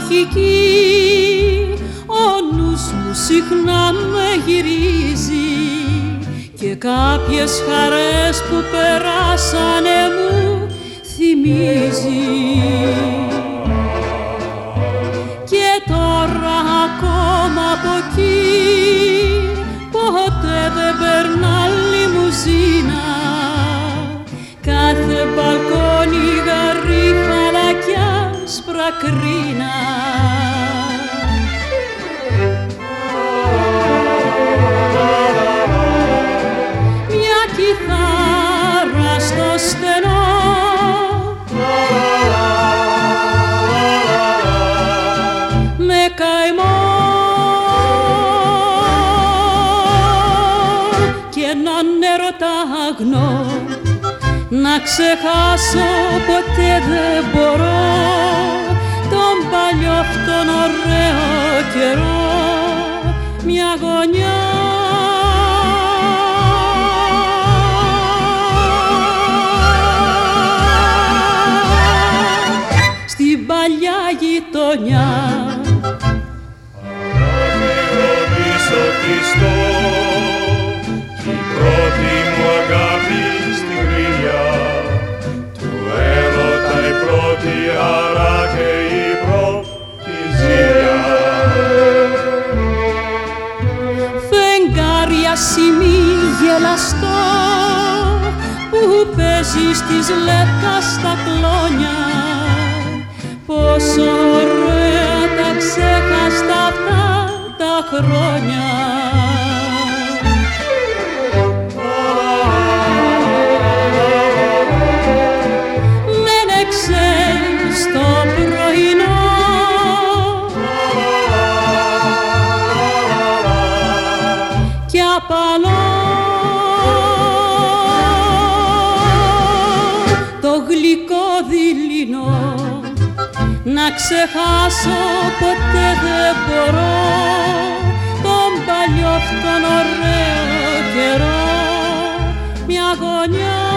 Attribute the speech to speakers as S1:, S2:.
S1: αρχική, ο νους μου συχνά με γυρίζει και κάποιες χαρές που περάσανε μου θυμίζει. Και τώρα ακόμα από εκεί ποτέ δεν περνά λιμουζίνα, κάθε μπαλκόνι γαρίφαλα κι άσπρα κρίνα. Μια κιθάρα στο στενό με καημό και έναν έρωτα αγνό να ξεχάσω ποτέ δεν μπορώ τον παλιό αυτόν ωραίο καιρό, μια γωνιά στην παλιά γειτονιά.
S2: Αγάπη Χριστό, η πρώτη μου αγάπη στην κρίνια του έρωτα, η πρώτη χαρά και η πρώτη ζήλια.
S1: Φεγγάρι ασημί γελαστό που παίζει στις λευκάς τα κλόνια, πόσο ωραία τα ξέχαστα αυτά τα χρόνια. Μένεξες το πρωινό κι απαλό το γλυκό δειλινό, να ξεχάσω ποτέ δεν μπορώ τον παλιό αυτόν ωραίο καιρό, μια γωνιά